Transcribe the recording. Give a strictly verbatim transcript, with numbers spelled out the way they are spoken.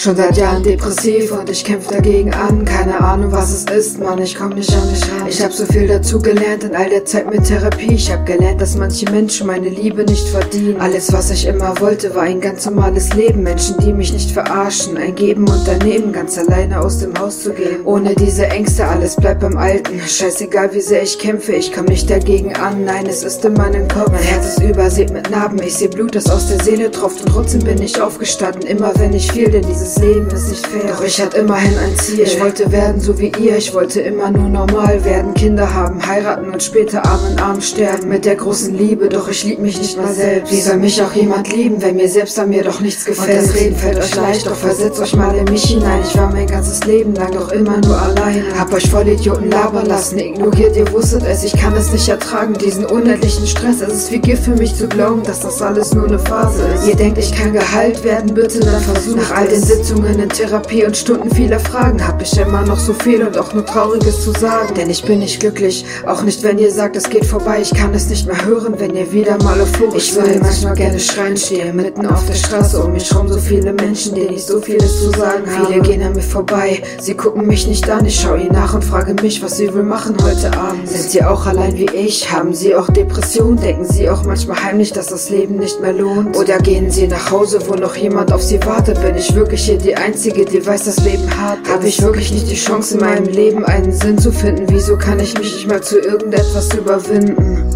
Schon seit Jahren depressiv und ich kämpf dagegen an. Keine Ahnung was es ist, Mann, ich komm nicht an mich ran. Ich hab so viel dazu gelernt in all der Zeit mit Therapie. Ich hab gelernt, dass manche Menschen meine Liebe nicht verdienen. Alles was ich immer wollte war ein ganz normales Leben. Menschen die mich nicht verarschen, ein Geben und daneben, ganz alleine aus dem Haus zu gehen. Ohne diese Ängste, alles bleibt beim Alten. Scheißegal wie sehr ich kämpfe, ich komm nicht dagegen an. Nein, es ist in meinem Kopf, mein Herz ist übersät mit Narben. Ich seh Blut, das aus der Seele tropft und trotzdem bin ich aufgestanden. Immer wenn ich fiel, denn dieses Leben ist nicht fair. Doch ich hatte immerhin ein Ziel, ich wollte werden so wie ihr. Ich wollte immer nur normal werden, Kinder haben, heiraten und später Arm in Arm sterben. Mit der großen Liebe, doch ich lieb mich nicht mal selbst. Wie soll mich auch jemand lieben, wenn mir selbst an mir doch nichts gefällt? Und das Reden fällt euch leicht, doch versetzt euch mal in mich hinein. Ich war mein ganzes Leben lang doch immer nur alleine. Hab euch voll Idioten labern lassen, ignoriert, ihr wusstet es. Ich kann es nicht ertragen, diesen unendlichen Stress. Es ist wie Gift für mich zu glauben, dass das alles nur eine Phase ist. Ihr denkt, ich kann geheilt werden, bitte dann versucht. Nach all den Sitzungen in Therapie und Stunden vieler Fragen hab ich immer noch so viel und auch nur Trauriges zu sagen. Denn ich bin nicht glücklich, auch nicht wenn ihr sagt, es geht vorbei. Ich kann es nicht mehr hören, wenn ihr wieder mal euphorisch seid. Ich würde manchmal gerne schreien, stehe mitten auf der Straße, um mich rum so viele Menschen, denen ich so vieles zu sagen habe. Viele gehen an mir vorbei, sie gucken mich nicht an. Ich schau ihnen nach und frage mich, was sie wohl machen heute Abend. Sind sie auch allein wie ich? Haben sie auch Depressionen? Denken sie auch manchmal heimlich, dass das Leben nicht mehr lohnt? Oder gehen sie nach Hause, wo noch jemand auf sie wartet? Bin ich wirklich hier die Einzige, die weiß, das Leben hart? Habe ich wirklich nicht die Chance in meinem Leben einen Sinn zu finden? Wieso kann ich mich nicht mal zu irgendetwas überwinden?